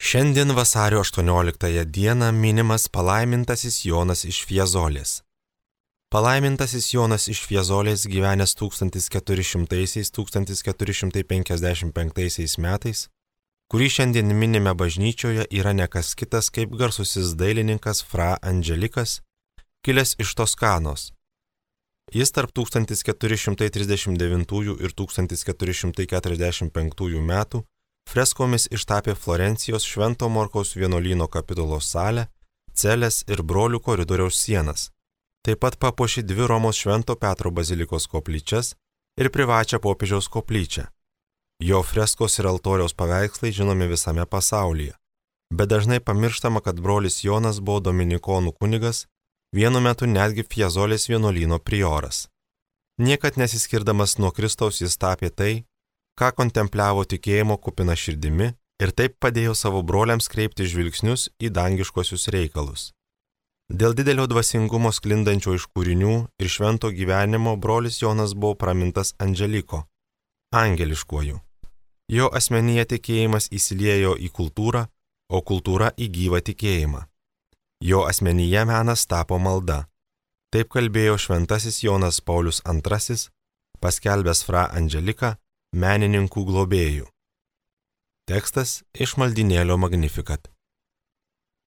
Šiandien vasario 18 dieną minimas palaimintasis Jonas iš Fiezolės. Palaimintasis Jonas iš Fiezolės gyvenęs 1400–1455 metais, kurį šiandien minime bažnyčioje, yra ne kas kitas kaip garsusis dailininkas Fra Angelikas, kilęs iš Toskanos. Jis tarp 1439 ir 1445 metų freskomis ištapė Florencijos Švento Morkaus vienuolyno kapitulos salę, celes ir brolių koridoriaus sienas. Taip pat papuošė dvi Romos Švento Petro bazilikos koplyčias ir privačią popiežiaus koplyčią. Jo freskos ir altoriaus paveikslai žinomi visame pasaulyje, bet dažnai pamirštama, kad brolis Jonas buvo dominikonų kunigas, vienu metu netgi Fiezolės vienuolyno prioras. Niekad nesiskirdamas nuo Kristaus jis tapė tai, ką kontempliavo tikėjimo kupina širdimi ir taip padėjo savo broliams kreipti žvilgsnius į dangiškosius reikalus. Dėl didelio dvasingumo sklindančio iš kūrinių ir švento gyvenimo brolis Jonas buvo pramintas Angeliko, angeliškuoju. Jo asmenyje tikėjimas įsiliejo į kultūrą, o kultūra į gyvą tikėjimą. Jo asmenyje menas tapo malda. Taip kalbėjo šventasis Jonas Paulius II, paskelbęs Fra Angeliką menininkų globėjų. Tekstas iš maldynėlio Magnificat.